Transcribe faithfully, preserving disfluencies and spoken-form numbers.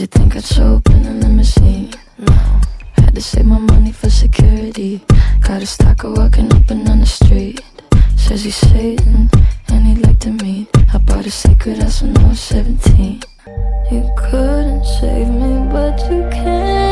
You think I'd show up in a limousine? No. Had to save my money for security. Got a stalker walking up and down the street. Says he's Satan and he'd like to meet. I bought a sacred house when I was seventeen. You couldn't save me, but you can.